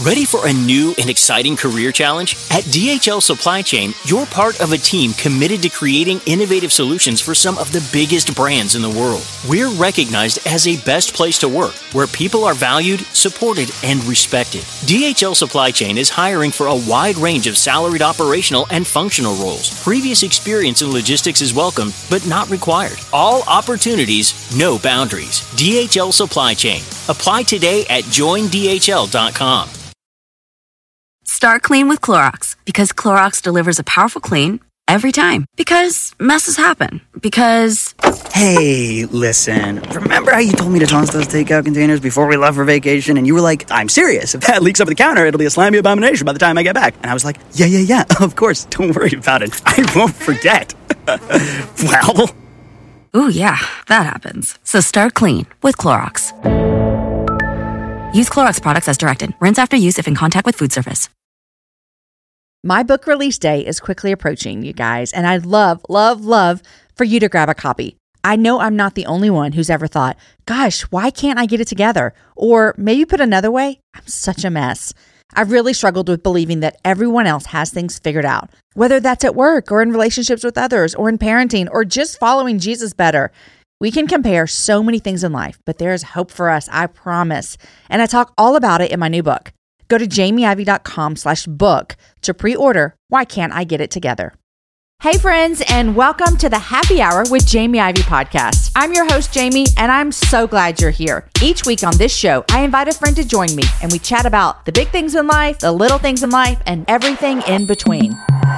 Ready for a new and exciting career challenge? At DHL Supply Chain, you're part of a team committed to creating innovative solutions for some of the biggest brands in the world. We're recognized as a best place to work, where people are valued, supported, and respected. DHL Supply Chain is hiring for a wide range of salaried operational and functional roles. Previous experience in logistics is welcome, but not required. All opportunities, no boundaries. DHL Supply Chain. Apply today at joindhl.com. Start clean with Clorox, because Clorox delivers a powerful clean every time. Because messes happen. Because... Hey, listen. Remember how you told me to toss those takeout containers before we left for vacation? And you were like, I'm serious. If that leaks up the counter, it'll be a slimy abomination by the time I get back. And I was like, yeah, of course. Don't worry about it. I won't forget. Well... Ooh, yeah, that happens. So start clean with Clorox. Use Clorox products as directed. Rinse after use if in contact with food surface. My book release day is quickly approaching, you guys, and I'd love for you to grab a copy. I know I'm not the only one who's ever thought, gosh, why can't I get it together? Or maybe put another way, I'm such a mess. I've really struggled with believing that everyone else has things figured out, whether that's at work or in relationships with others or in parenting or just following Jesus better. We can compare so many things in life, but there is hope for us, I promise. And I talk all about it in my new book. Go to jamieivey.com/book to pre-order Why Can't I Get It Together? Hey friends, and welcome to the Happy Hour with Jamie Ivey podcast. I'm your host, Jamie, and I'm so glad you're here. Each week on this show, I invite a friend to join me, and we chat about the big things in life, the little things in life, and everything in between.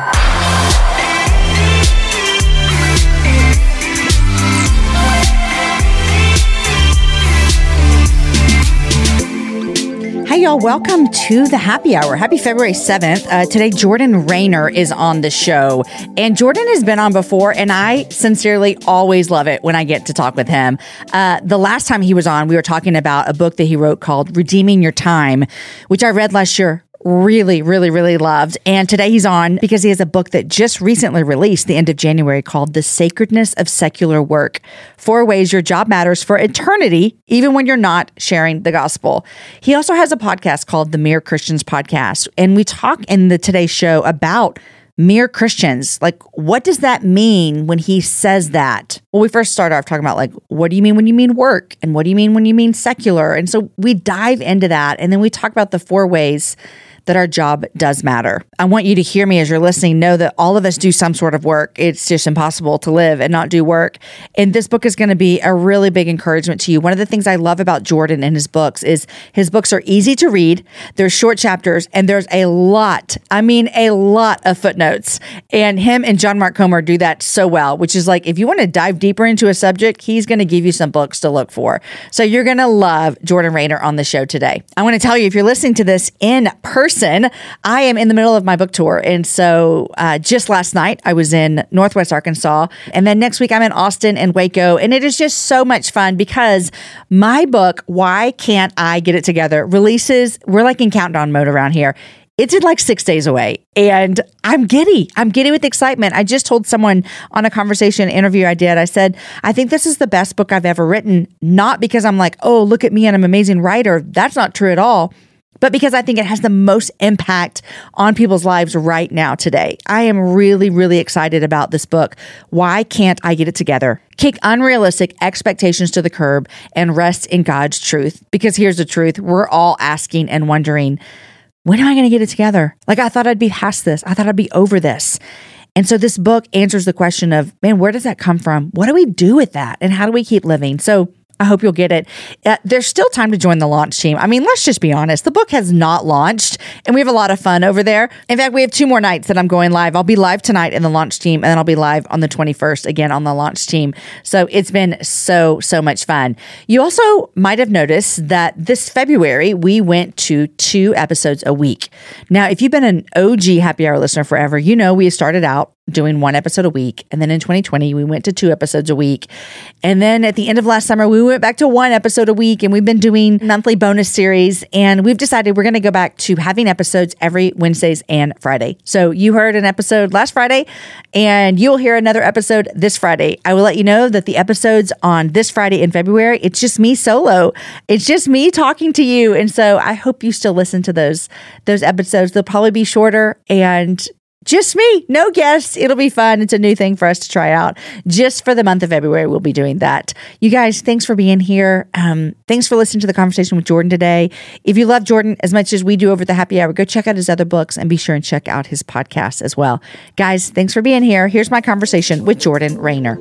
Hey y'all, welcome to the Happy Hour. Happy February 7th. Today, Jordan Raynor is on the show. And Jordan has been on before, and I sincerely always love it when I get to talk with him. The last time he was on, we were talking about a book that he wrote called Redeeming Your Time, which I read last year. Really loved. And today he's on because he has a book that just recently released the end of January called The Sacredness of Secular Work: 4 Ways Your Job Matters for Eternity, even when you're not sharing the gospel. He also has a podcast called the Mere Christians Podcast. And we talk in the Today Show about mere Christians. Like, what does that mean when he says that? Well, we first start off talking about, like, what do you mean when you mean work? And what do you mean when you mean secular? And so we dive into that. And then we talk about the 4 ways that our job does matter. I want you to hear me as you're listening, know that all of us do some sort of work. It's just impossible to live and not do work. And this book is going to be a really big encouragement to you. One of the things I love about Jordan and his books is his books are easy to read. There's short chapters and there's a lot of footnotes. And him and John Mark Comer do that so well, which is like, if you want to dive deeper into a subject, he's going to give you some books to look for. So you're going to love Jordan Raynor on the show today. I want to tell you, if you're listening to this in person, I am in the middle of my book tour. And so just last night, I was in Northwest Arkansas. And then next week, I'm in Austin and Waco. And it is just so much fun because my book, Why Can't I Get It Together, releases. We're like in countdown mode around here. It's in like 6 days away. And I'm giddy. I'm giddy with excitement. I just told someone on a conversation interview I did, I said, I think this is the best book I've ever written. Not because I'm like, oh, look at me and I'm an amazing writer. That's not true at all. But because I think it has the most impact on people's lives right now today. I am really excited about this book. Why Can't I Get It Together? Kick unrealistic expectations to the curb and rest in God's truth. Because here's the truth. We're all asking and wondering, when am I going to get it together? Like, I thought I'd be past this. I thought I'd be over this. And so this book answers the question of, man, where does that come from? What do we do with that? And how do we keep living? So I hope you'll get it. There's still time to join the launch team. I mean, let's just be honest. The book has not launched, and we have a lot of fun over there. In fact, we have 2 more nights that I'm going live. I'll be live tonight in the launch team, and then I'll be live on the 21st again on the launch team. So it's been so much fun. You also might have noticed that this February, we went to 2 episodes a week. Now, if you've been an OG Happy Hour listener forever, you know we started out doing 1 episode a week. And then in 2020, we went to 2 episodes a week. And then at the end of last summer, we went back to 1 episode a week, and we've been doing monthly bonus series. And we've decided we're going to go back to having episodes every Wednesdays and Friday. So you heard an episode last Friday, and you'll hear another episode this Friday. I will let you know that the episodes on this Friday in February, it's just me solo. It's just me talking to you. And so I hope you still listen to those episodes. They'll probably be shorter and just me, no guests. It'll be fun. It's a new thing for us to try out. Just for the month of February, we'll be doing that. You guys, thanks for being here. Thanks for listening to the conversation with Jordan today. If you love Jordan as much as we do over the happy hour, go check out his other books and be sure and check out his podcast as well. Guys, thanks for being here. Here's my conversation with Jordan Raynor.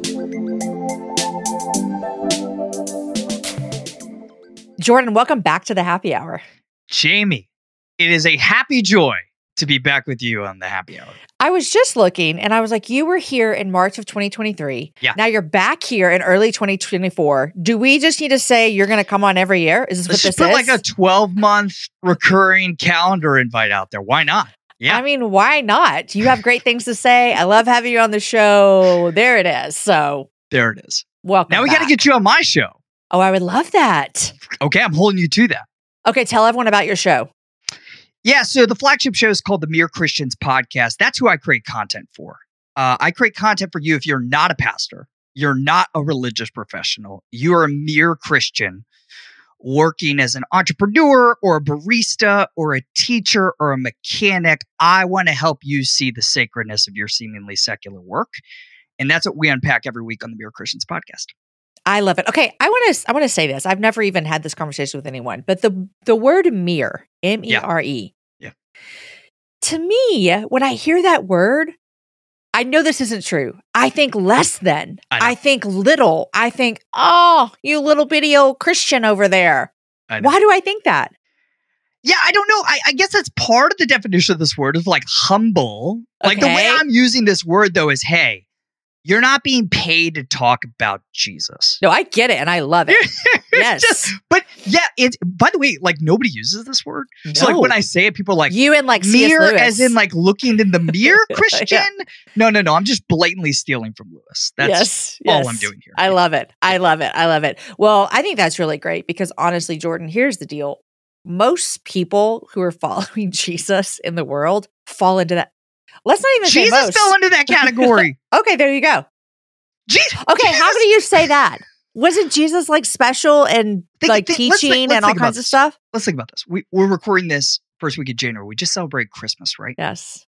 Jordan, welcome back to the happy hour. Jamie, it is a happy joy to be back with you on the happy hour. I was just looking and I was like, you were here in March of 2023. Yeah. Now you're back here in early 2024. Do we just need to say you're going to come on every year? Is this Let's what just this put is? like a 12-month recurring calendar invite out there. Why not? Yeah. I mean, why not? You have great things to say. I love having you on the show. There it is. So there it is. welcome Now we back. got to get you on my show. Oh, I would love that. Okay, I'm holding you to that. Okay, tell everyone about your show. Yeah, so the flagship show is called the Mere Christians Podcast. That's who I create content for. I create content for you if you're not a pastor, you're not a religious professional, you're a mere Christian working as an entrepreneur or a barista or a teacher or a mechanic. I want to help you see the sacredness of your seemingly secular work. And that's what we unpack every week on the Mere Christians Podcast. I love it. Okay, I want to say this. I've never even had this conversation with anyone, but the word mere, M-E-R-E. Yeah. To me, when I hear that word, I know this isn't true. I think less than. I think little. I think, oh, you little bitty old Christian over there. Why do I think that? Yeah, I don't know. I guess that's part of the definition of this word is like humble. Like the way I'm using this word though is, hey, you're not being paid to talk about Jesus. No, I get it and I love it. Yes. But yeah, it's, by the way, like nobody uses this word. No. So like when I say it, people are like, you and like C.S. mirror Lewis. as in like looking in the mirror Christian. Yeah. No. I'm just blatantly stealing from Lewis. That's all I'm doing here. I love it. I love it. Well, I think that's really great because honestly, Jordan, here's the deal. Most people who are following Jesus in the world fall into that. Let's not even say most. Jesus fell into that category. Okay, there you go. Okay, how do you say that? Wasn't Jesus like special and teaching and all kinds of stuff? Let's think about this. We're recording this first week of January. We just celebrated Christmas, right? Yes.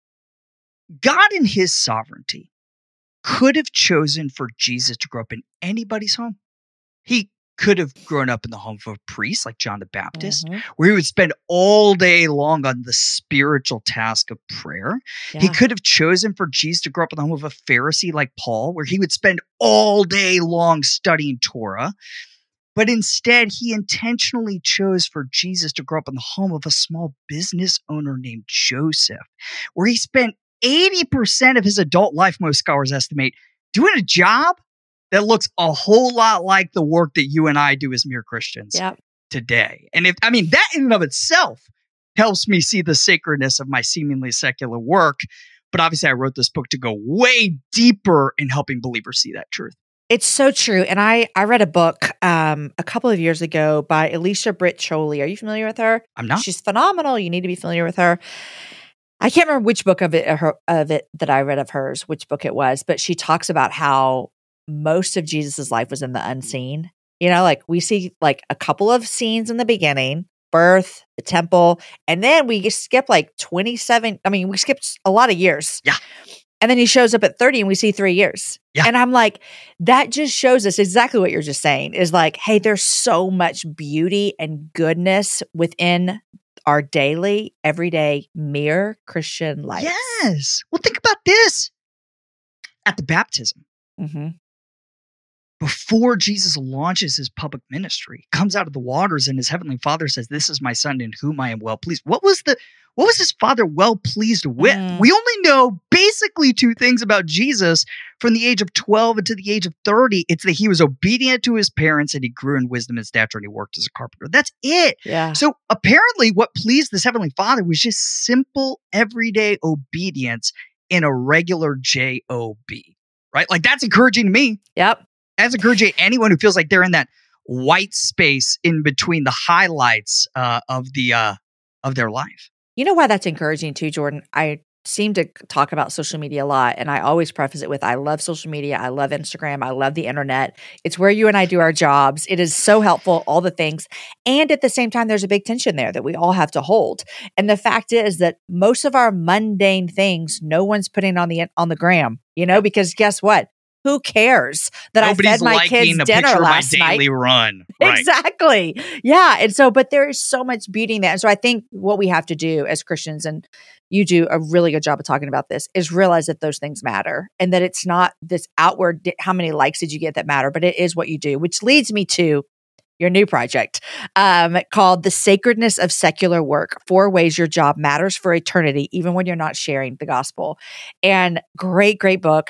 God in his sovereignty could have chosen for Jesus to grow up in anybody's home. He could have grown up in the home of a priest like John the Baptist, where he would spend all day long on the spiritual task of prayer. Yeah. He could have chosen for Jesus to grow up in the home of a Pharisee like Paul, where he would spend all day long studying Torah. But instead, he intentionally chose for Jesus to grow up in the home of a small business owner named Joseph, where he spent 80% of his adult life, most scholars estimate, doing a job that looks a whole lot like the work that you and I do as mere Christians today. And that in and of itself helps me see the sacredness of my seemingly secular work. But obviously I wrote this book to go way deeper in helping believers see that truth. It's so true. And I read a book a couple of years ago by Alicia Britt Chole. Are you familiar with her? I'm not. She's phenomenal. You need to be familiar with her. I can't remember which book of it that I read of hers, which book it was, but she talks about how most of Jesus's life was in the unseen. You know, like we see like a couple of scenes in the beginning, birth, the temple, and then we skip like 27. We skipped a lot of years. Yeah. And then he shows up at 30 and we see 3 years. Yeah. And I'm like, that just shows us exactly what you're just saying is like, hey, there's so much beauty and goodness within our daily, everyday, mere Christian life. Yes. Well, think about this. At the baptism, before Jesus launches his public ministry, comes out of the waters and his heavenly Father says, "This is my son in whom I am well pleased." What was his Father well pleased with? We only know basically 2 things about Jesus from the age of 12 until the age of 30. It's that he was obedient to his parents and he grew in wisdom and stature and he worked as a carpenter. That's it. Yeah. So apparently what pleased this heavenly Father was just simple everyday obedience in a regular job, right? Like that's encouraging to me. Yep. That's encouraging to anyone who feels like they're in that white space in between the highlights of their life. You know why that's encouraging too, Jordan? I seem to talk about social media a lot, and I always preface it with, I love social media. I love Instagram. I love the internet. It's where you and I do our jobs. It is so helpful, all the things. And at the same time, there's a big tension there that we all have to hold. And the fact is that most of our mundane things, no one's putting on the gram, because guess what? Who cares that Nobody's I fed my kids dinner last night? Daily run. Right. Exactly. Yeah. And so, but there is so much beauty in that. And so I think what we have to do as Christians, and you do a really good job of talking about this, is realize that those things matter and that it's not this outward, how many likes did you get that matter, but it is what you do, which leads me to your new project called The Sacredness of Secular Work, 4 Ways Your Job Matters for Eternity, even when you're not sharing the gospel. And great book.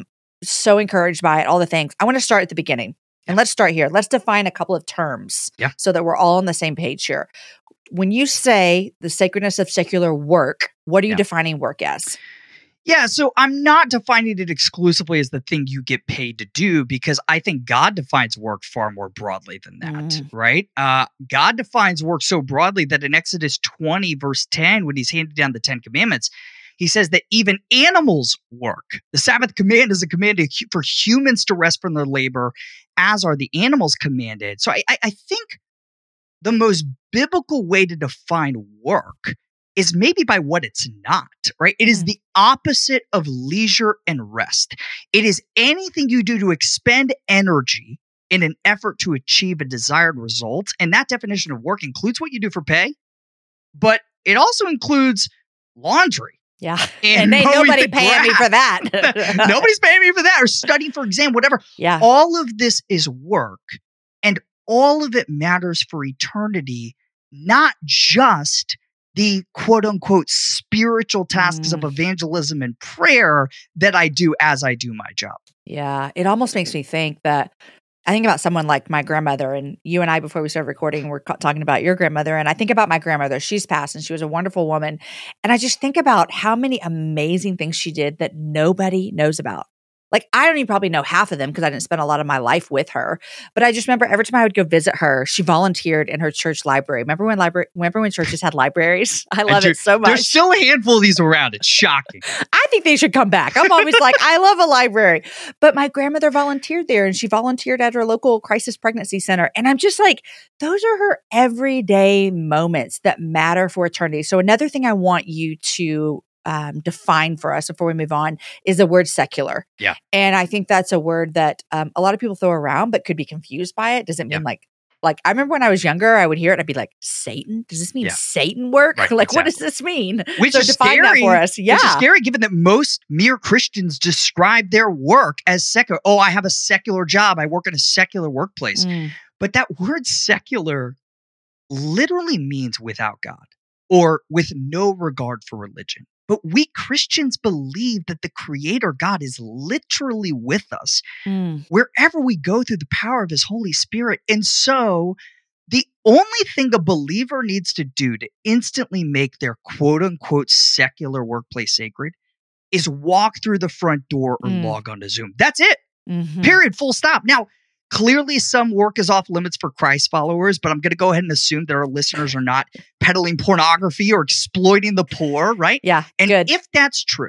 So encouraged by it, all the things. I want to start at the beginning. And let's start here. Let's define a couple of terms so that we're all on the same page here. When you say the sacredness of secular work, what are you defining work as? Yeah, so I'm not defining it exclusively as the thing you get paid to do, because I think God defines work far more broadly than that, right? God defines work so broadly that in Exodus 20, verse 10, when he's handed down the 10 Commandments, he says that even animals work. The Sabbath command is a command for humans to rest from their labor, as are the animals commanded. So I think the most biblical way to define work is maybe by what it's not, right? It is the opposite of leisure and rest. It is anything you do to expend energy in an effort to achieve a desired result. And that definition of work includes what you do for pay, but it also includes laundry. Yeah. And ain't nobody paying me for that. Nobody's paying me for that, or studying for exam, whatever. Yeah. All of this is work, and all of it matters for eternity, not just the quote unquote spiritual tasks of evangelism and prayer that I do as I do my job. Yeah. It almost makes me think that I think about someone like my grandmother, and you and I, before we started recording, we're talking about your grandmother. And I think about my grandmother. She's passed and she was a wonderful woman. And I just think about how many amazing things she did that nobody knows about. Like, I don't even probably know half of them because I didn't spend a lot of my life with her. But I just remember every time I would go visit her, she volunteered in her church library. Remember when churches had libraries? I love it so much. There's still a handful of these around. It's shocking. I think they should come back. I'm always like, I love a library. But my grandmother volunteered there, and she volunteered at her local crisis pregnancy center. And I'm just like, those are her everyday moments that matter for eternity. So another thing I want you to define for us before we move on is the word secular. Yeah. And I think that's a word that a lot of people throw around but could be confused by it. Does it mean like I remember when I was younger, I would hear it and I'd be like, Satan? Does this mean Satan work? Right, like, what does this mean? Which is define scary, that for us. Yeah. Which is scary given that most mere Christians describe their work as secular. Oh, I have a secular job. I work in a secular workplace. But that word secular literally means without God or with no regard for religion. But we Christians believe that the Creator God is literally with us wherever we go through the power of His Holy Spirit. And so the only thing a believer needs to do to instantly make their quote unquote secular workplace sacred is walk through the front door or log on to Zoom. That's it. Period. Full stop. Now, clearly, some work is off limits for Christ followers, but I'm going to go ahead and assume that our listeners are not peddling pornography or exploiting the poor, right? Yeah, and good. If that's true,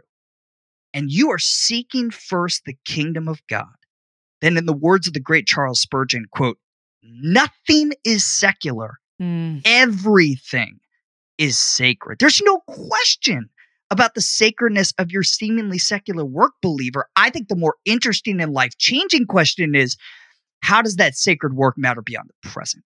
and you are seeking first the kingdom of God, then in the words of the great Charles Spurgeon, quote, nothing is secular. Everything is sacred. There's no question about the sacredness of your seemingly secular work, believer. I think the more interesting and life-changing question is, how does that sacred work matter beyond the present?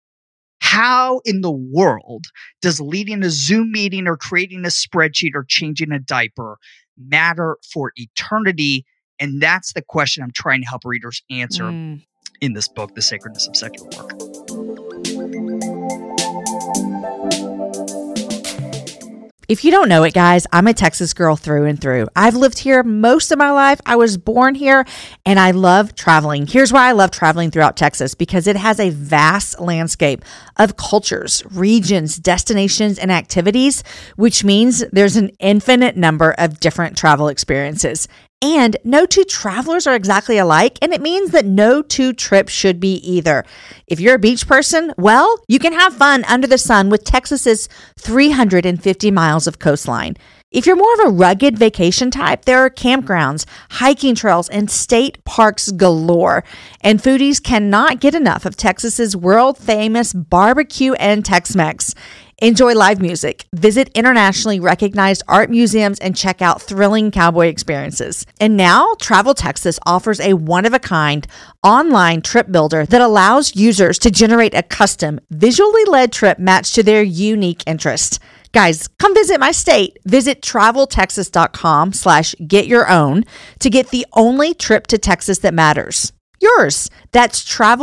How in the world does leading a Zoom meeting or creating a spreadsheet or changing a diaper matter for eternity? And that's the question I'm trying to help readers answer in this book, The Sacredness of Secular Work. If you don't know it, guys, I'm a Texas girl through and through. I've lived here most of my life. I was born here and I love traveling. Here's why I love traveling throughout Texas, because it has a vast landscape of cultures, regions, destinations, and activities, which means there's an infinite number of different travel experiences. And no two travelers are exactly alike, and it means that no two trips should be either. If you're a beach person, well, you can have fun under the sun with Texas's 350 miles of coastline. If you're more of a rugged vacation type, there are campgrounds, hiking trails, and state parks galore. And foodies cannot get enough of Texas's world-famous barbecue and Tex-Mex. Enjoy live music, visit internationally recognized art museums, and check out thrilling cowboy experiences. And now, Travel Texas offers a one-of-a-kind online trip builder that allows users to generate a custom, visually led trip matched to their unique interests. Guys, come visit my state. Visit traveltexas.com/getyourown to get the only trip to Texas that matters. Yours. That's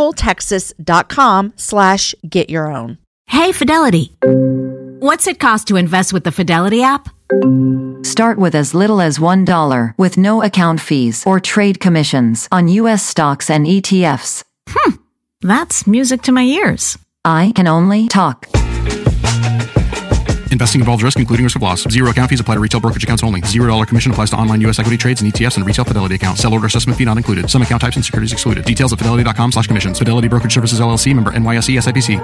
traveltexas.com/getyourown. Hey, Fidelity. What's it cost to invest with the Fidelity app? Start with as little as $1 with no account fees or trade commissions on U.S. stocks and ETFs. That's music to my ears. I can only talk. Investing involves risk, including risk of loss. Zero account fees apply to retail brokerage accounts only. $0 commission applies to online U.S. equity trades and ETFs and retail Fidelity account. Sell order assessment fee not included. Some account types and securities excluded. Details at fidelity.com/commissions. Fidelity Brokerage Services, LLC, member NYSE, SIPC.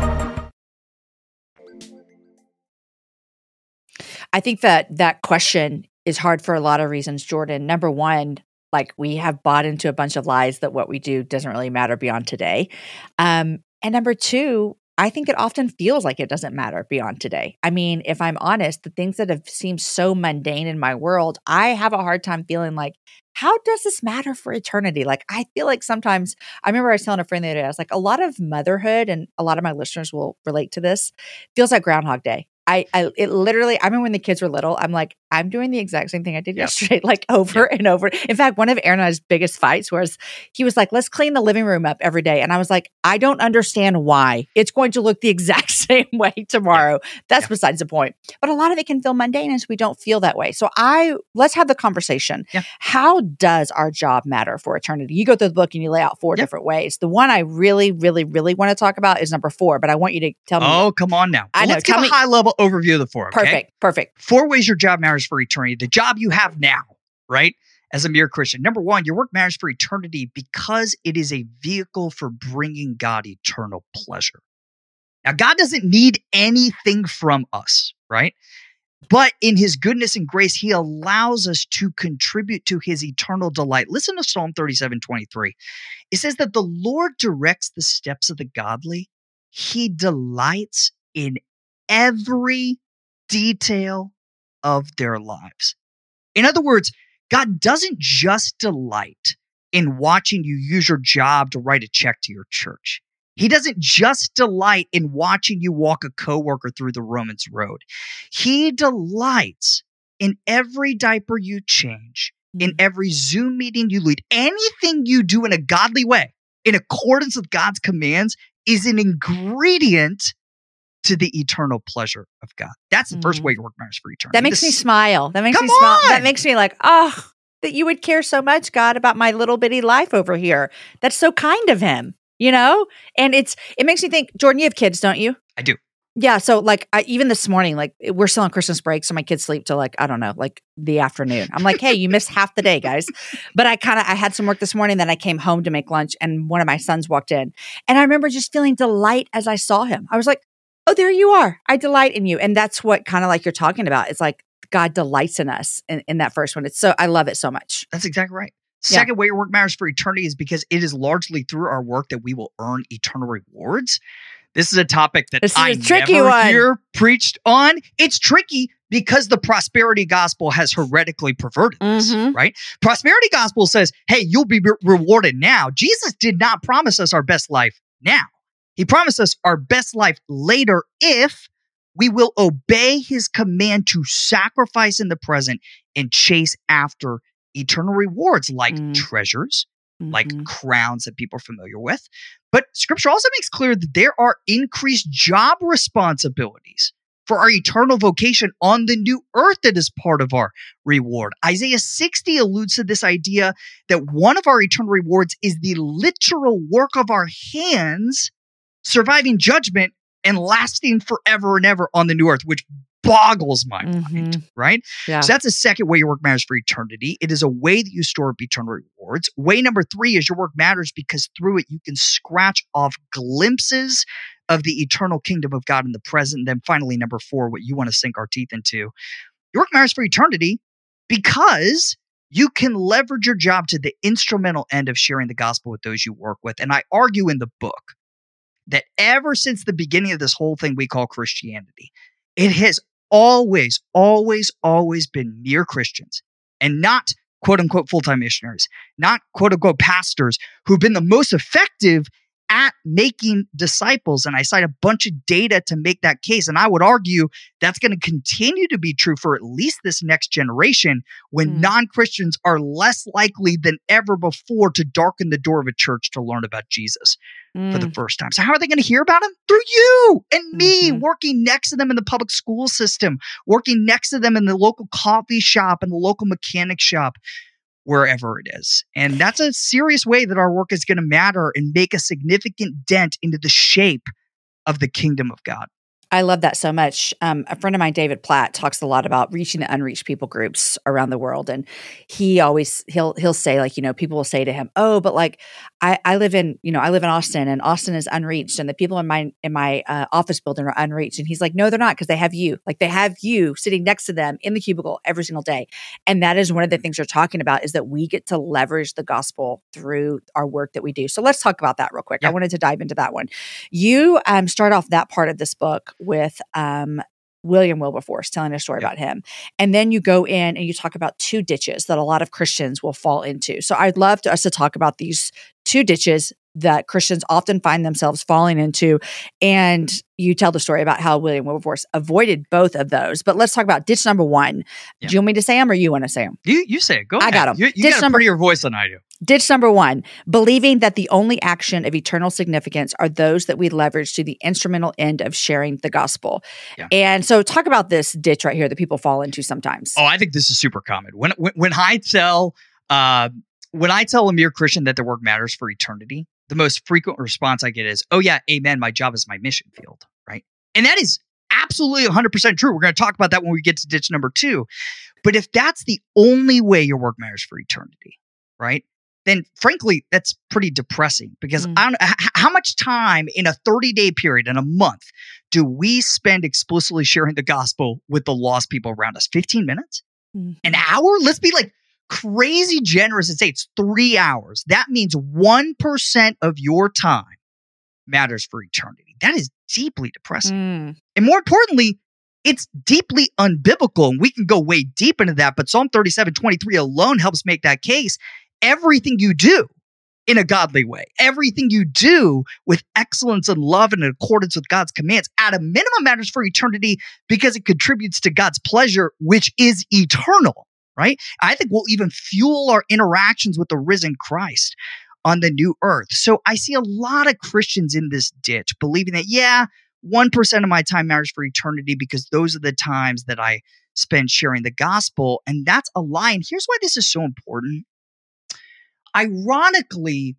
I think that question is hard for a lot of reasons, Jordan. Number one, like, we have bought into a bunch of lies that what we do doesn't really matter beyond today. And number two, I think it often feels like it doesn't matter beyond today. I mean, if I'm honest, the things that have seemed so mundane in my world, I have a hard time feeling like, how does this matter for eternity? Like, I feel like sometimes, I remember I was telling a friend the other day, I was like, a lot of motherhood, and a lot of my listeners will relate to this, feels like Groundhog Day. I remember when the kids were little, I'm like, I'm doing the exact same thing I did yesterday, like over and over. In fact, one of Aaron and I's biggest fights was, he was like, let's clean the living room up every day. And I was like, I don't understand why. It's going to look the exact same way tomorrow. That's besides the point. But a lot of it can feel mundane as we don't feel that way. So let's have the conversation. Yeah. How does our job matter for eternity? You go through the book and you lay out four different ways. The one I really, really, really want to talk about is number 4, but I want you to tell me. Oh, come on now. Well, let's give a high level overview of the 4. Okay? Perfect. 4 ways your job matters for eternity. The job you have now, right? As a mere Christian. Number 1, your work matters for eternity because it is a vehicle for bringing God eternal pleasure. Now, God doesn't need anything from us, right? But in his goodness and grace, he allows us to contribute to his eternal delight. Listen to Psalm 37:23. It says that the Lord directs the steps of the godly. He delights in every detail of their lives. In other words, God doesn't just delight in watching you use your job to write a check to your church. He doesn't just delight in watching you walk a coworker through the Romans road. He delights in every diaper you change, in every Zoom meeting you lead. Anything you do in a godly way, in accordance with God's commands, is an ingredient to the eternal pleasure of God. That's the first way your work matters for eternity. That makes me smile. That makes me smile. That makes me like, oh, that you would care so much, God, about my little bitty life over here. That's so kind of him, you know? And it makes me think, Jordan, you have kids, don't you? I do. Yeah. So like, even this morning, like, we're still on Christmas break. So my kids sleep till like, I don't know, like the afternoon. I'm like, hey, you missed half the day, guys. But I had some work this morning. Then I came home to make lunch and one of my sons walked in. And I remember just feeling delight as I saw him. I was like, oh, there you are. I delight in you. And that's what kind of like you're talking about. It's like God delights in us in that first one. I love it so much. That's exactly right. Second way your work matters for eternity is because it is largely through our work that we will earn eternal rewards. This is a topic that I never hear preached on. It's tricky because the prosperity gospel has heretically perverted this, right? Prosperity gospel says, hey, you'll be rewarded now. Jesus did not promise us our best life now. He promised us our best life later if we will obey his command to sacrifice in the present and chase after eternal rewards like treasures, like crowns that people are familiar with. But scripture also makes clear that there are increased job responsibilities for our eternal vocation on the new earth that is part of our reward. Isaiah 60 alludes to this idea that one of our eternal rewards is the literal work of our hands, surviving judgment and lasting forever and ever on the new earth, which boggles my mind, right? Yeah. So that's the second way your work matters for eternity. It is a way that you store up eternal rewards. Way number 3 is your work matters because through it, you can scratch off glimpses of the eternal kingdom of God in the present. And then finally, number 4, what you want to sink our teeth into. Your work matters for eternity because you can leverage your job to the instrumental end of sharing the gospel with those you work with. And I argue in the book that ever since the beginning of this whole thing we call Christianity, it has always been mere Christians and not quote unquote full-time missionaries, not quote unquote pastors who've been the most effective at making disciples. And I cite a bunch of data to make that case. And I would argue that's going to continue to be true for at least this next generation when non-Christians are less likely than ever before to darken the door of a church to learn about Jesus for the first time. So how are they going to hear about him? Through you and me, working next to them in the public school system, working next to them in the local coffee shop and the local mechanic shop, wherever it is. And that's a serious way that our work is going to matter and make a significant dent into the shape of the kingdom of God. I love that so much. A friend of mine, David Platt, talks a lot about reaching the unreached people groups around the world. And he'll say, like, people will say to him, "Oh, but like I live in Austin, and Austin is unreached, and the people in my office building are unreached." And he's like, "No, they're not, because they have you. Like, they have you sitting next to them in the cubicle every single day." And that is one of the things you're talking about, is that we get to leverage the gospel through our work that we do. So let's talk about that real quick. Yeah. I wanted to dive into that one. You start off that part of this book with William Wilberforce, telling a story about him. And then you go in and you talk about 2 ditches that a lot of Christians will fall into. So I'd love us to talk about these 2 ditches that Christians often find themselves falling into. And you tell the story about how William Wilberforce avoided both of those. But let's talk about ditch number 1. Yeah. Do you want me to say them, or you want to say them? You say it. Go ahead. I got them. You got a prettier voice than I do. Ditch number 1, believing that the only action of eternal significance are those that we leverage to the instrumental end of sharing the gospel. Yeah. And so talk about this ditch right here that people fall into sometimes. Oh, I think this is super common. When I tell a mere Christian that their work matters for eternity, the most frequent response I get is, "Oh yeah, amen, my job is my mission field," right? And that is absolutely 100% true. We're going to talk about that when we get to ditch number 2. But if that's the only way your work matters for eternity, right, then frankly, that's pretty depressing, because I don't know how much time in a 30-day period, in a month, do we spend explicitly sharing the gospel with the lost people around us? 15 minutes? An hour? Let's be like crazy generous and say it's 3 hours. That means 1% of your time matters for eternity. That is deeply depressing. And more importantly, it's deeply unbiblical. And we can go way deep into that, but Psalm 37:23 alone helps make that case. Everything you do in a godly way, everything you do with excellence and love and in accordance with God's commands, at a minimum matters for eternity, because it contributes to God's pleasure, which is eternal, right? I think will even fuel our interactions with the risen Christ on the new earth. So I see a lot of Christians in this ditch, believing that, 1% of my time matters for eternity because those are the times that I spend sharing the gospel. And that's a lie. And here's why this is so important. Ironically,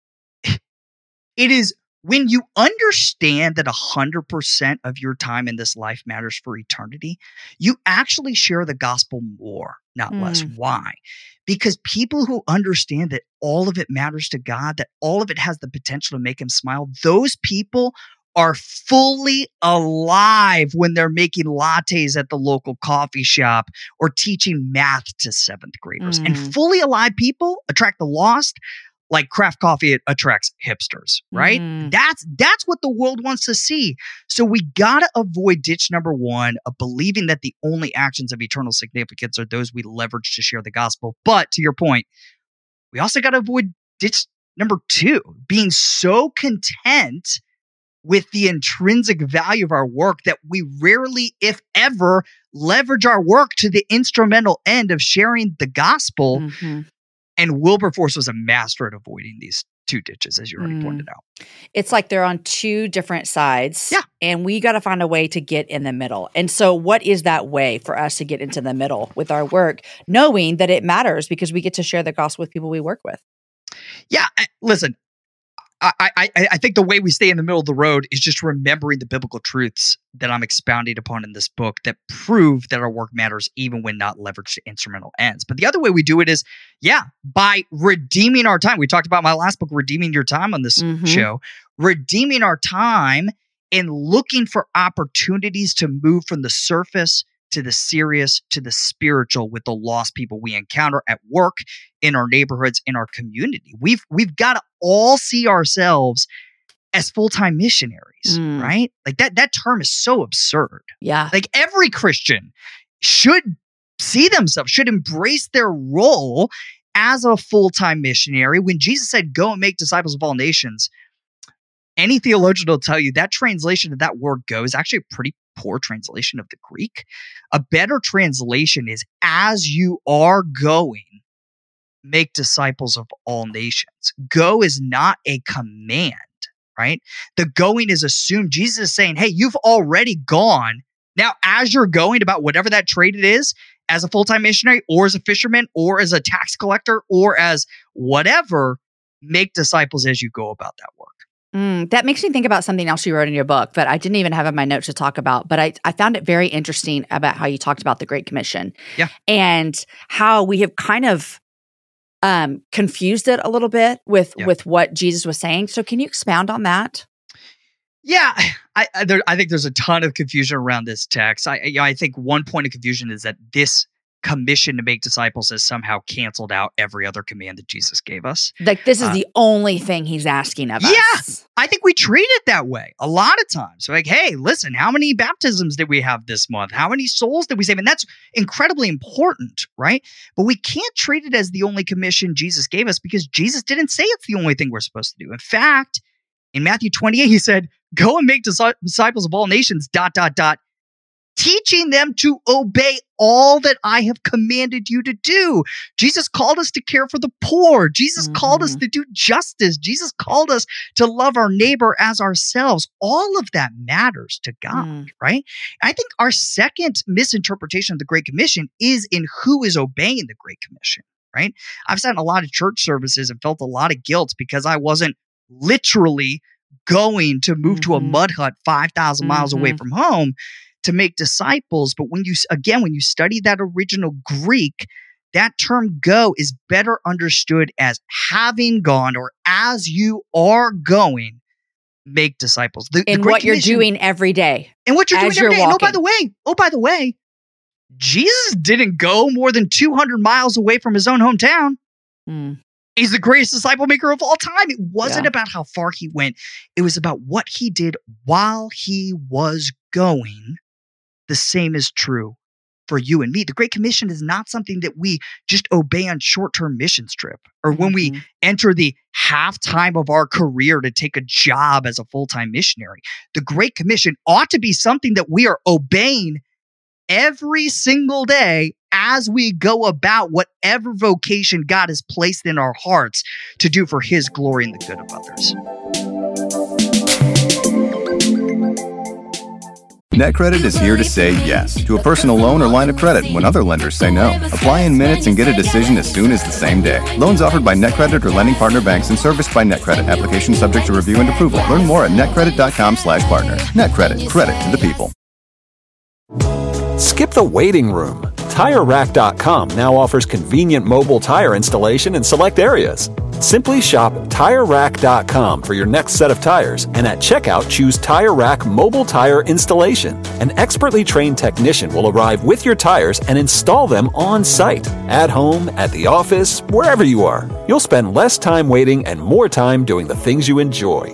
it is when you understand that 100% of your time in this life matters for eternity, you actually share the gospel more, not less. Why? Because people who understand that all of it matters to God, that all of it has the potential to make him smile, those people are fully alive when they're making lattes at the local coffee shop or teaching math to 7th graders. And fully alive people attract the lost like craft coffee attracts hipsters, right? That's what the world wants to see. So we got to avoid ditch number 1 of believing that the only actions of eternal significance are those we leverage to share the gospel. But to your point, we also got to avoid ditch number 2, being so content with the intrinsic value of our work that we rarely, if ever, leverage our work to the instrumental end of sharing the gospel. And Wilberforce was a master at avoiding these two ditches, as you already pointed out. It's like they're on two different sides. Yeah. And we got to find a way to get in the middle. And so what is that way for us to get into the middle with our work, knowing that it matters because we get to share the gospel with people we work with? Yeah. Listen, I think the way we stay in the middle of the road is just remembering the biblical truths that I'm expounding upon in this book that prove that our work matters even when not leveraged to instrumental ends. But the other way we do it is, by redeeming our time. We talked about my last book, Redeeming Your Time, on this show. Redeeming our time and looking for opportunities to move from the surface to the serious, to the spiritual with the lost people we encounter at work, in our neighborhoods, in our community. We've got to all see ourselves as full-time missionaries, right? Like that term is so absurd. Yeah. Like every Christian should see themselves, should embrace their role as a full-time missionary. When Jesus said, go and make disciples of all nations, any theologian will tell you that translation of that word go is actually a pretty poor translation of the Greek. A better translation is, as you are going, make disciples of all nations. Go is not a command, right? The going is assumed. Jesus is saying, hey, you've already gone. Now, as you're going about whatever that trade it is, as a full-time missionary or as a fisherman or as a tax collector or as whatever, make disciples as you go about that work. That makes me think about something else you wrote in your book that I didn't even have in my notes to talk about, but I found it very interesting about how you talked about the Great Commission. Yeah. And how we have kind of confused it a little bit with what Jesus was saying. So can you expound on that? Yeah, I think there's a ton of confusion around this text. I think one point of confusion is that this commission to make disciples has somehow canceled out every other command that Jesus gave us. Like this is the only thing he's asking of us. Yeah, I think we treat it that way a lot of times. Like, hey, listen, how many baptisms did we have this month? How many souls did we save? And that's incredibly important, right? But we can't treat it as the only commission Jesus gave us because Jesus didn't say it's the only thing we're supposed to do. In fact, in Matthew 28, he said, go and make disciples of all nations, ... teaching them to obey all that I have commanded you to do. Jesus called us to care for the poor. Jesus called us to do justice. Jesus called us to love our neighbor as ourselves. All of that matters to God, right? I think our second misinterpretation of the Great Commission is in who is obeying the Great Commission, right? I've sat in a lot of church services and felt a lot of guilt because I wasn't literally going to move to a mud hut 5,000 miles away from home to make disciples. But when you study that original Greek, that term go is better understood as having gone or as you are going, make disciples. In what you're doing every day. And what you're doing every day. Walking. And by the way, Jesus didn't go more than 200 miles away from his own hometown. He's the greatest disciple maker of all time. It wasn't about how far he went. It was about what he did while he was going. The same is true for you and me. The Great Commission is not something that we just obey on short-term missions trip or when we enter the halftime of our career to take a job as a full-time missionary. The Great Commission ought to be something that we are obeying every single day as we go about whatever vocation God has placed in our hearts to do for his glory and the good of others. NetCredit is here to say yes to a personal loan or line of credit when other lenders say no. Apply in minutes and get a decision as soon as the same day. Loans offered by NetCredit or lending partner banks and serviced by NetCredit. Application subject to review and approval. Learn more at netcredit.com/partners. NetCredit. Credit to the people. Skip the waiting room. TireRack.com now offers convenient mobile tire installation in select areas. Simply shop TireRack.com for your next set of tires and at checkout choose Tire Rack Mobile Tire Installation. An expertly trained technician will arrive with your tires and install them on site, at home, at the office, wherever you are. You'll spend less time waiting and more time doing the things you enjoy.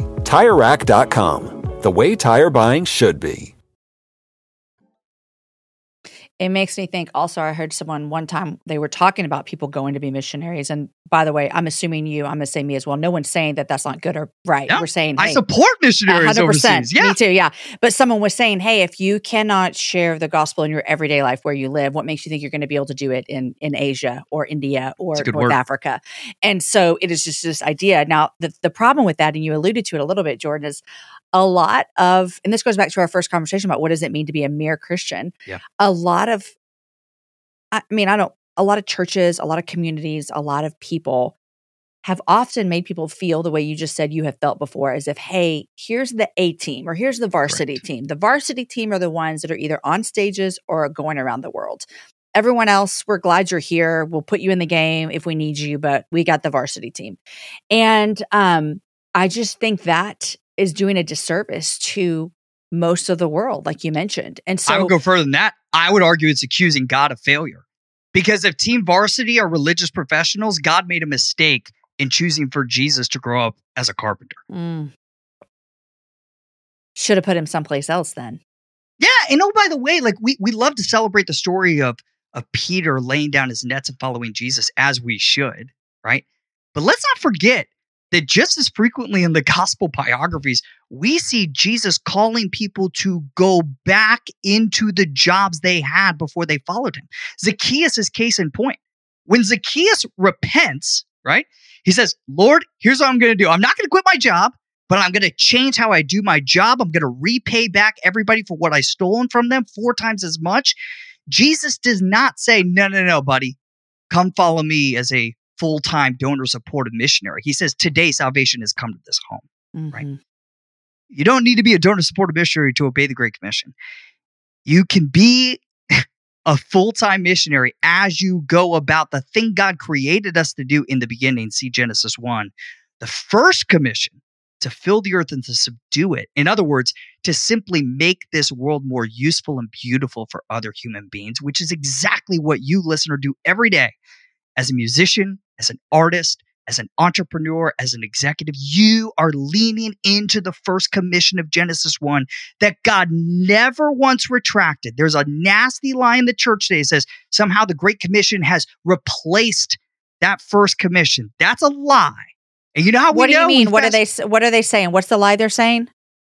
TireRack.com, the way tire buying should be. It makes me think also, I heard someone one time, they were talking about people going to be missionaries. And by the way, I'm assuming I'm going to say me as well. No one's saying that that's not good or right. No, We're saying, I hey, support missionaries 100%. overseas. Yeah. Me too. Yeah. But someone was saying, hey, if you cannot share the gospel in your everyday life where you live, what makes you think you're going to be able to do it in Asia or India or North Africa? And so it is just this idea. Now, the problem with that, and you alluded to it a little bit, Jordan, is a lot of, and this goes back to our first conversation about what does it mean to be a mere Christian? Yeah. A lot of churches, a lot of communities, a lot of people have often made people feel the way you just said you have felt before, as if, hey, here's the A team or here's the varsity team. The varsity team are the ones that are either on stages or going around the world. Everyone else, we're glad you're here. We'll put you in the game if we need you, but we got the varsity team. And I just think that is doing a disservice to most of the world, like you mentioned. And so I would go further than that. I would argue it's accusing God of failure. Because if Team Varsity are religious professionals, God made a mistake in choosing for Jesus to grow up as a carpenter. Should have put him someplace else then. Yeah. And oh, by the way, like we love to celebrate the story of Peter laying down his nets and following Jesus, as we should, right? But let's not forget that just as frequently in the gospel biographies, we see Jesus calling people to go back into the jobs they had before they followed him. Zacchaeus is case in point. When Zacchaeus repents, right, he says, Lord, here's what I'm going to do. I'm not going to quit my job, but I'm going to change how I do my job. I'm going to repay back everybody for what I stolen from them 4 times as much. Jesus does not say, no, buddy, come follow me as a full-time donor-supported missionary. He says, today salvation has come to this home, right? You don't need to be a donor-supported missionary to obey the Great Commission. You can be a full-time missionary as you go about the thing God created us to do in the beginning. See Genesis 1. The first commission, to fill the earth and to subdue it. In other words, to simply make this world more useful and beautiful for other human beings, which is exactly what you, listener, do every day. As a musician, as an artist, as an entrepreneur, as an executive, you are leaning into the first commission of Genesis 1 that God never once retracted. There's a nasty lie in the church today that says somehow the Great Commission has replaced that first commission. That's a lie. And you know how what we do know? You mean? What are they saying? What's the lie they're saying?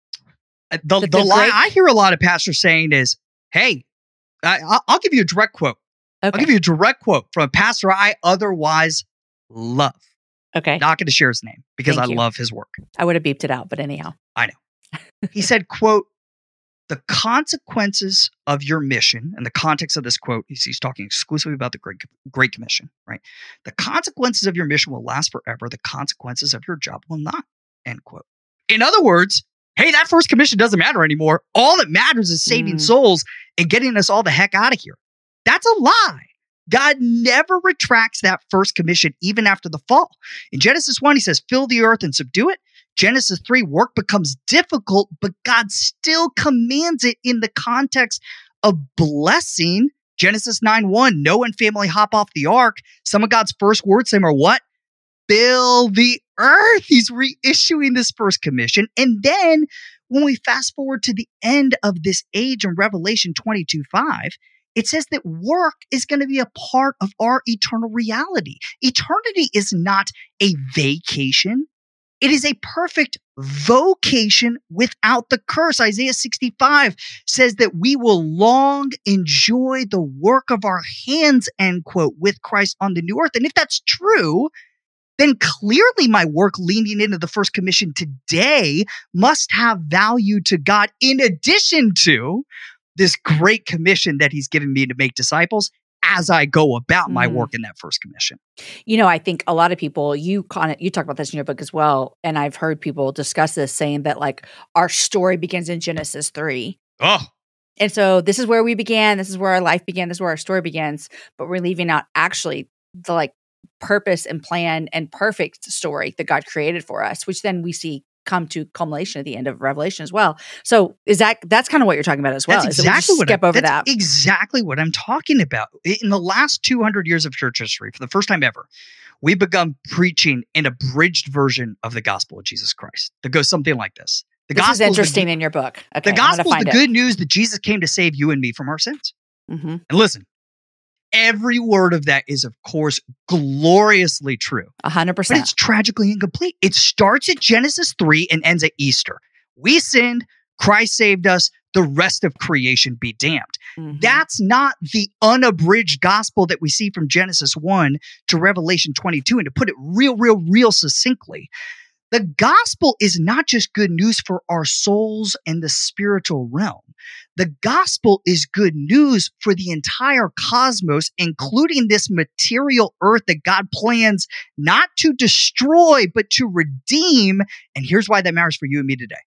The lie I hear a lot of pastors saying is, hey, I'll give you a direct quote. Okay. I'll give you a direct quote from a pastor I otherwise love. Okay. Not going to share his name because I love his work. I would have beeped it out, but anyhow. I know. He said, quote, the consequences of your mission, and the context of this quote, he's talking exclusively about the Great Commission, right? The consequences of your mission will last forever. The consequences of your job will not, end quote. In other words, hey, that first commission doesn't matter anymore. All that matters is saving souls and getting us all the heck out of here. That's a lie. God never retracts that first commission, even after the fall. In Genesis 1, he says, fill the earth and subdue it. Genesis 3, work becomes difficult, but God still commands it in the context of blessing. Genesis 9:1, Noah and family hop off the ark. Some of God's first words to him are what? Fill the earth. He's reissuing this first commission. And then when we fast forward to the end of this age in Revelation 22:5, it says that work is going to be a part of our eternal reality. Eternity is not a vacation. It is a perfect vocation without the curse. Isaiah 65 says that we will long enjoy the work of our hands, end quote, with Christ on the new earth. And if that's true, then clearly my work leaning into the first commission today must have value to God in addition to this great commission that he's given me to make disciples as I go about my work in that first commission. You know, I think a lot of people, you talk about this in your book as well, and I've heard people discuss this, saying that like our story begins in Genesis 3. Oh. And so this is where we began, this is where our life began, this is where our story begins, but we're leaving out actually the like purpose and plan and perfect story that God created for us, which then we see come to culmination at the end of Revelation as well. So that's kind of what you're talking about as well. That's exactly what I'm talking about. In the last 200 years of church history, for the first time ever, we've begun preaching an abridged version of the gospel of Jesus Christ that goes something like this. This is interesting in your book. Okay, the gospel is the good news that Jesus came to save you and me from our sins. Mm-hmm. And listen, every word of that is, of course, gloriously true. 100%. But it's tragically incomplete. It starts at Genesis 3 and ends at Easter. We sinned, Christ saved us, the rest of creation be damned. Mm-hmm. That's not the unabridged gospel that we see from Genesis 1 to Revelation 22. And to put it real succinctly, the gospel is not just good news for our souls and the spiritual realm. The gospel is good news for the entire cosmos, including this material earth that God plans not to destroy, but to redeem. And here's why that matters for you and me today.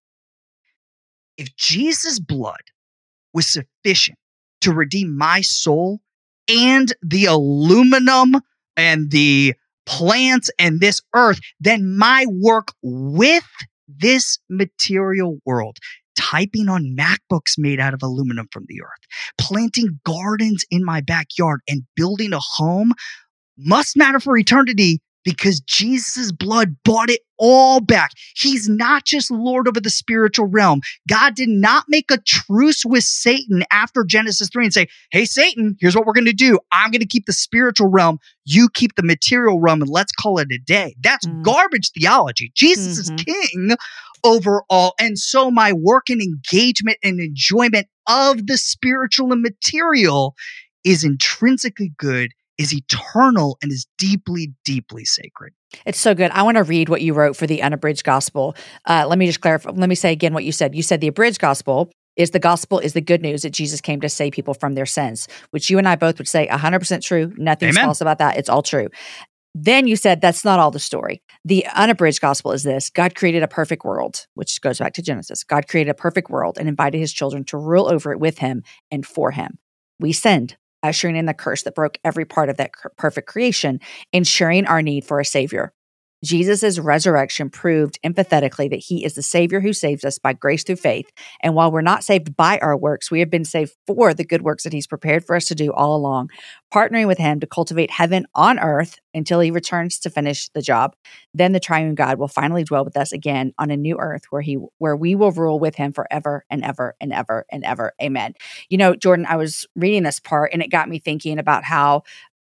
If Jesus' blood was sufficient to redeem my soul and the aluminum and the plants and this earth, then my work with this material world, typing on MacBooks made out of aluminum from the earth, planting gardens in my backyard, and building a home must matter for eternity, because Jesus' blood bought it all back. He's not just Lord over the spiritual realm. God did not make a truce with Satan after Genesis 3 and say, hey, Satan, here's what we're going to do. I'm going to keep the spiritual realm. You keep the material realm, and let's call it a day. That's garbage theology. Jesus is king over all. And so my work and engagement and enjoyment of the spiritual and material is intrinsically good, is eternal, and is deeply sacred. It's so good. I want to read what you wrote for the unabridged gospel. Let me just clarify. Let me say again what you said. You said the abridged gospel is the good news that Jesus came to save people from their sins, which you and I both would say 100% true. Nothing's false about that. It's all true. Then you said that's not all the story. The unabridged gospel is this: God created a perfect world, which goes back to Genesis. God created a perfect world and invited his children to rule over it with him and for him. We sinned, ushering in the curse that broke every part of that perfect creation, ensuring our need for a savior. Jesus' resurrection proved empathetically that he is the Savior who saves us by grace through faith. And while we're not saved by our works, we have been saved for the good works that he's prepared for us to do all along, partnering with him to cultivate heaven on earth until he returns to finish the job. Then the triune God will finally dwell with us again on a new earth where we will rule with him forever and ever and ever and ever. Amen. You know, Jordan, I was reading this part and it got me thinking about how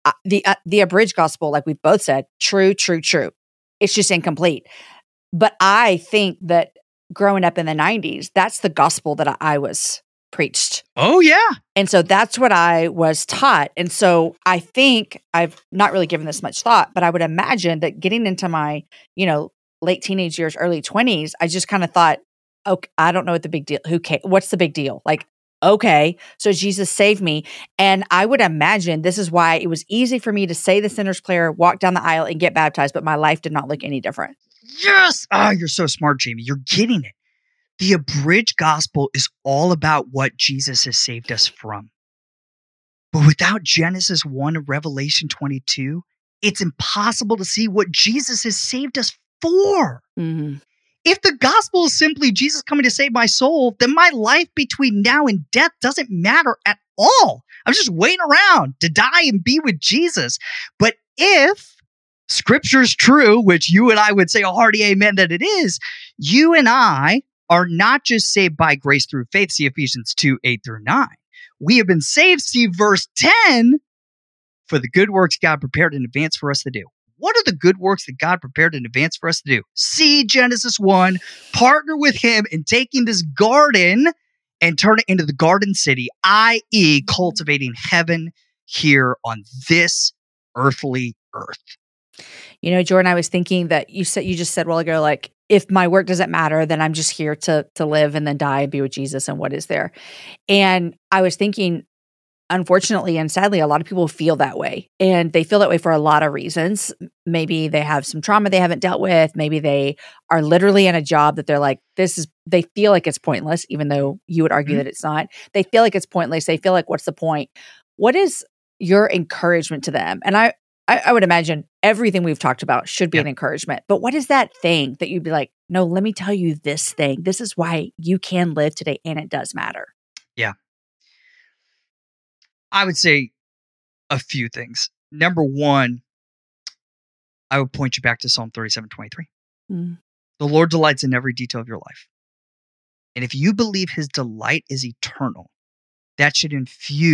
the abridged gospel, like we've both said, true. It's just incomplete. But I think that growing up in the 90s, that's the gospel that I was preached. Oh, yeah. And so that's what I was taught. And so I think I've not really given this much thought, but I would imagine that getting into my, late teenage years, early 20s, I just kind of thought, okay, I don't know what the big deal, what's the big deal? Like, okay, so Jesus saved me. And I would imagine this is why it was easy for me to say the sinner's prayer, walk down the aisle, and get baptized, but my life did not look any different. Yes! Oh, you're so smart, Jamie. You're getting it. The abridged gospel is all about what Jesus has saved us from. But without Genesis 1 and Revelation 22, it's impossible to see what Jesus has saved us for. Mm-hmm. If the gospel is simply Jesus coming to save my soul, then my life between now and death doesn't matter at all. I'm just waiting around to die and be with Jesus. But if Scripture's true, which you and I would say a hearty amen that it is, you and I are not just saved by grace through faith, see Ephesians 2, 8-9. We have been saved, see verse 10, for the good works God prepared in advance for us to do. What are the good works that God prepared in advance for us to do? See Genesis 1, partner with him in taking this garden and turn it into the garden city, i.e. cultivating heaven here on this earthly earth. Jordan, I was thinking that you just said a while ago, like, if my work doesn't matter, then I'm just here to live and then die and be with Jesus, and what is there? And I was thinking, unfortunately and sadly, a lot of people feel that way, and they feel that way for a lot of reasons. Maybe they have some trauma they haven't dealt with. Maybe they are literally in a job that they're like, they feel like it's pointless, even though you would argue that it's not. They feel like it's pointless. They feel like, what's the point? What is your encouragement to them? And I would imagine everything we've talked about should be an encouragement. But what is that thing that you'd be like, no, let me tell you this thing. This is why you can live today, and it does matter. Yeah. I would say a few things. Number one, I would point you back to Psalm 37:23. The Lord delights in every detail of your life. And if you believe his delight is eternal, that should infuse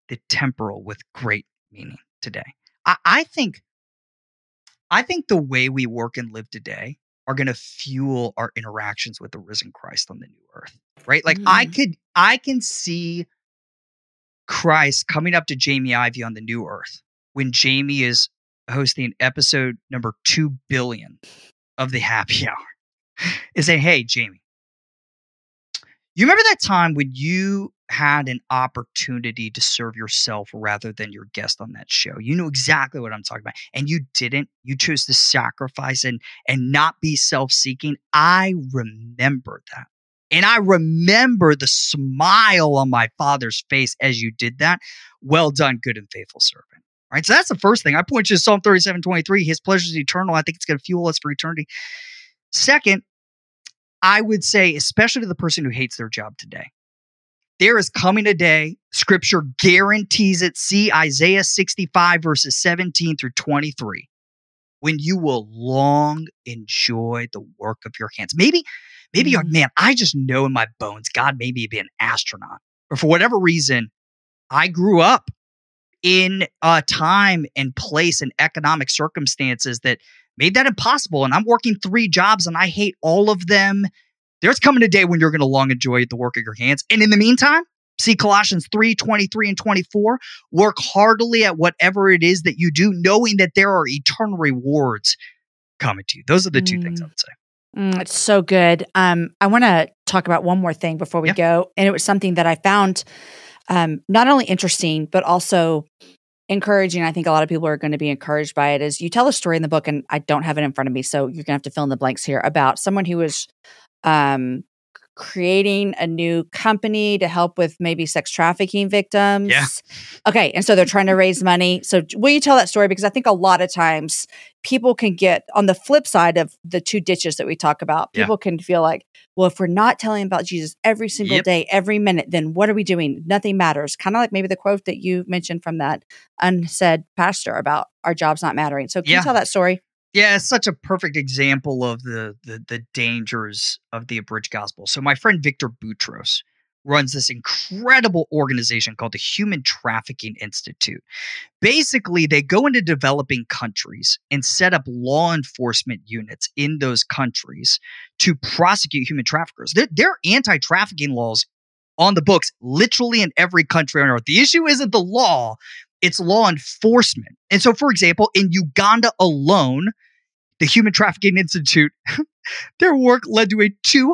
the temporal with great meaning today. I think the way we work and live today are going to fuel our interactions with the risen Christ on the new earth, right? Like I can see Christ coming up to Jamie Ivey on the new earth when Jamie is hosting episode number 2 billion of the Happy Hour and saying, hey, Jamie, you remember that time when you had an opportunity to serve yourself rather than your guest on that show? You know exactly what I'm talking about. And you didn't. You chose to sacrifice and not be self-seeking. I remember that. And I remember the smile on my Father's face as you did that. Well done, good and faithful servant. All right. So that's the first thing. I point you to Psalm 37:23. His pleasure is eternal. I think it's going to fuel us for eternity. Second, I would say, especially to the person who hates their job today, there is coming a day, Scripture guarantees it. See Isaiah 65 verses 17 through 23, when you will long enjoy the work of your hands. Maybe you're like, man, I just know in my bones, God made me to be an astronaut. Or for whatever reason, I grew up in a time and place and economic circumstances that made that impossible. And I'm working 3 jobs and I hate all of them. There's coming a day when you're going to long enjoy the work of your hands. And in the meantime, see Colossians 3:23 and 24. Work heartily at whatever it is that you do, knowing that there are eternal rewards coming to you. Those are the 2 things I would say. It's so good. I want to talk about one more thing before we go. And it was something that I found not only interesting, but also encouraging. I think a lot of people are going to be encouraged by it. Is you tell a story in the book, and I don't have it in front of me, so you're going to have to fill in the blanks here, about someone who was creating a new company to help with maybe sex trafficking victims. Yeah. Okay. And so they're trying to raise money. So will you tell that story? Because I think a lot of times people can get on the flip side of the 2 ditches that we talk about. People can feel like, well, if we're not telling about Jesus every single day, every minute, then what are we doing? Nothing matters. Kind of like maybe the quote that you mentioned from that unsaid pastor about our jobs not mattering. So can you tell that story? Yeah, it's such a perfect example of the dangers of the abridged gospel. So my friend Victor Boutros runs this incredible organization called the Human Trafficking Institute. Basically, they go into developing countries and set up law enforcement units in those countries to prosecute human traffickers. There are anti-trafficking laws on the books literally in every country on earth. The issue isn't the law, it's law enforcement. And so, for example, in Uganda alone, the Human Trafficking Institute, their work led to a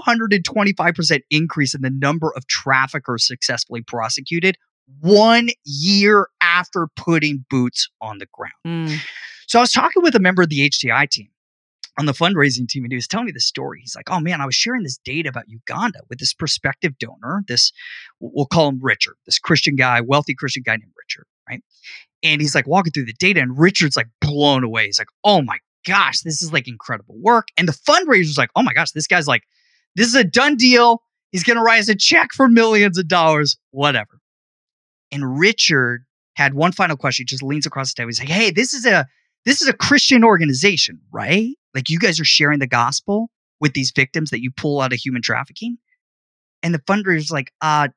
225% increase in the number of traffickers successfully prosecuted 1 year after putting boots on the ground. So I was talking with a member of the HTI team on the fundraising team, and he was telling me this story. He's like, oh man, I was sharing this data about Uganda with this prospective donor, this, we'll call him Richard, this Christian guy, wealthy Christian guy named Richard, right? And he's like walking through the data, and Richard's like blown away. He's like, oh my gosh, this is like incredible work. And the fundraiser's like, oh my gosh, this guy's like, this is a done deal. He's going to write us a check for millions of dollars, whatever. And Richard had one final question. He just leans across the table. He's like, hey, this is a Christian organization, right? Like you guys are sharing the gospel with these victims that you pull out of human trafficking. And the fundraiser's like,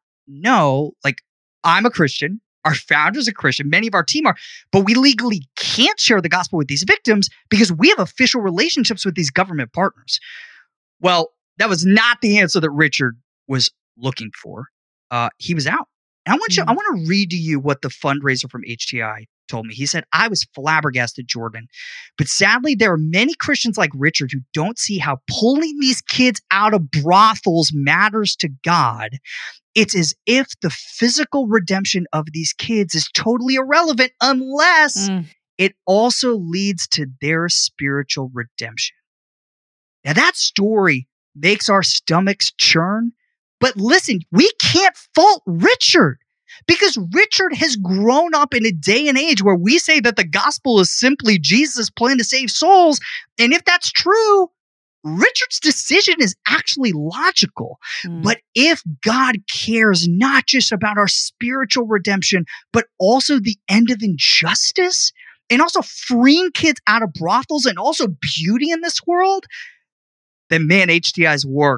no, like I'm a Christian. Our founder's a Christian. Many of our team are, but we legally can't share the gospel with these victims because we have official relationships with these government partners. Well, that was not the answer that Richard was looking for. He was out. And I want to read to you what the fundraiser from HTI told me. He said, I was flabbergasted, Jordan, but sadly, there are many Christians like Richard who don't see how pulling these kids out of brothels matters to God. It's as if the physical redemption of these kids is totally irrelevant unless it also leads to their spiritual redemption. Now that story makes our stomachs churn, but listen, we can't fault Richard because Richard has grown up in a day and age where we say that the gospel is simply Jesus' plan to save souls. And if that's true, Richard's decision is actually logical. But if God cares not just about our spiritual redemption, but also the end of injustice and also freeing kids out of brothels and also beauty in this world, then man, HTI's work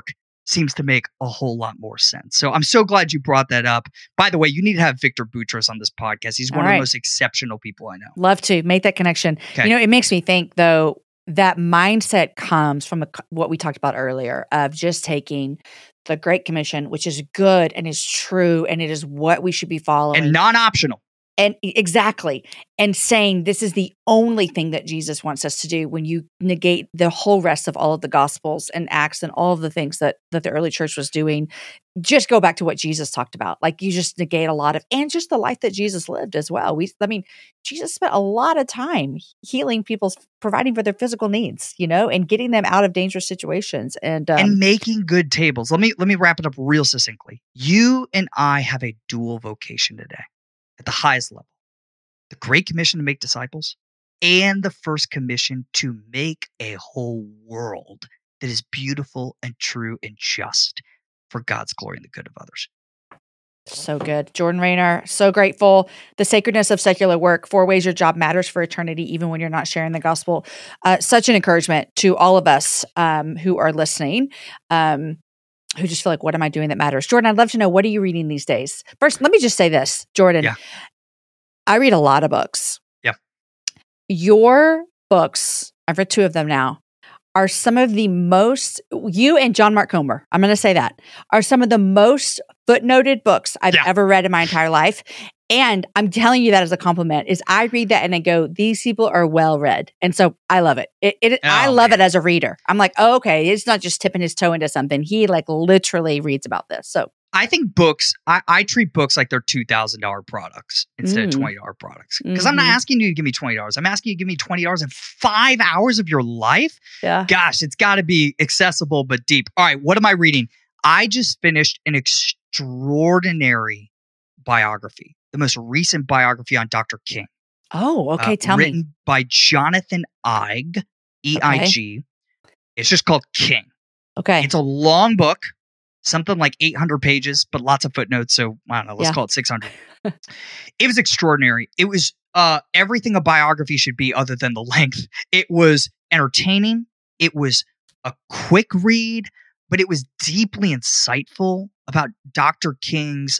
seems to make a whole lot more sense. So I'm so glad you brought that up. By the way, you need to have Victor Boutros on this podcast. He's one of the most exceptional people I know. Love to make that connection. Okay. It makes me think, though, that mindset comes from what we talked about earlier of just taking the Great Commission, which is good and is true, and it is what we should be following. And non-optional. And exactly. And saying this is the only thing that Jesus wants us to do when you negate the whole rest of all of the Gospels and Acts and all of the things that the early church was doing. Just go back to what Jesus talked about. Like you just negate a lot of, and just the life that Jesus lived as well. Jesus spent a lot of time healing people, providing for their physical needs, and getting them out of dangerous situations and making good tables. Let me wrap it up real succinctly. You and I have a dual vocation today. At the highest level, the Great Commission to make disciples and the First Commission to make a whole world that is beautiful and true and just for God's glory and the good of others. So good. Jordan Raynor, so grateful. The Sacredness of Secular Work, 4 Ways Your Job Matters for Eternity, even when you're not sharing the gospel. Such an encouragement to all of us who are listening. Who just feel like, what am I doing that matters? Jordan, I'd love to know, what are you reading these days? First, let me just say this, Jordan. Yeah. I read a lot of books. Yeah. Your books, I've read 2 of them now, are some of the most, you and John Mark Comer, I'm going to say that, are some of the most footnoted books I've ever read in my entire life. And I'm telling you that as a compliment, is I read that and I go, these people are well read. And so I love it. I love it as a reader. I'm like, oh, okay, it's not just tipping his toe into something. He literally reads about this. So I think books, I treat books like they're $2,000 products instead of $20 products. Because I'm not asking you to give me $20. I'm asking you to give me $20 in 5 hours of your life. Yeah. Gosh, it's got to be accessible but deep. All right, what am I reading? I just finished an extraordinary biography. The most recent biography on Dr. King. Oh, okay. Tell me. Written by Jonathan Eig, E-I-G. Okay. It's just called King. Okay. It's a long book, something like 800 pages, but lots of footnotes. So I don't know, let's call it 600. It was extraordinary. It was everything a biography should be other than the length. It was entertaining. It was a quick read, but it was deeply insightful about Dr. King's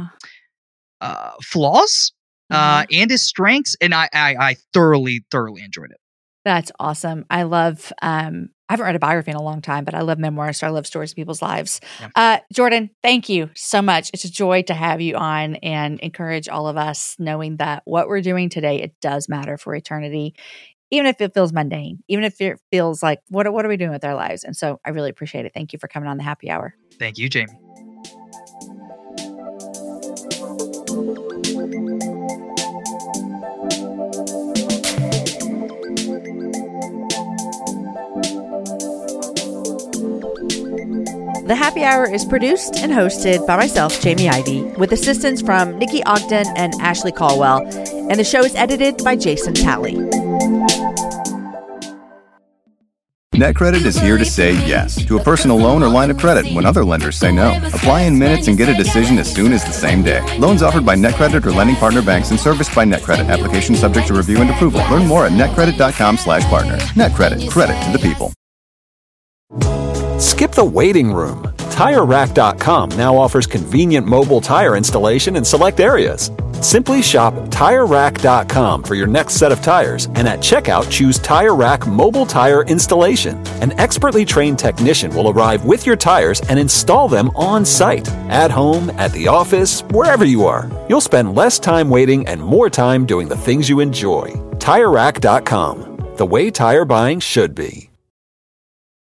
flaws and his strengths, and I thoroughly enjoyed it. That's awesome. I love I haven't read a biography in a long time, but I love memoirs, so I love stories of people's lives. Yeah. Jordan, thank you so much. It's a joy to have you on and encourage all of us, knowing that what we're doing today, it does matter for eternity, even if it feels mundane, even if it feels like, what are we doing with our lives? And so I really appreciate it. Thank you for coming on the Happy Hour. Thank you, Jamie. The Happy Hour is produced and hosted by myself, Jamie Ivey, with assistance from Nikki Ogden and Ashley Caldwell, and the show is edited by Jason Talley. NetCredit is here to say yes to a personal loan or line of credit when other lenders say no. Apply in minutes and get a decision as soon as the same day. Loans offered by NetCredit or lending partner banks and serviced by NetCredit. Application subject to review and approval. Learn more at netcredit.com/partners. NetCredit. Credit to the people. Skip the waiting room. TireRack.com now offers convenient mobile tire installation in select areas. Simply shop TireRack.com for your next set of tires, and at checkout, choose Tire Rack Mobile Tire Installation. An expertly trained technician will arrive with your tires and install them on site, at home, at the office, wherever you are. You'll spend less time waiting and more time doing the things you enjoy. TireRack.com, the way tire buying should be.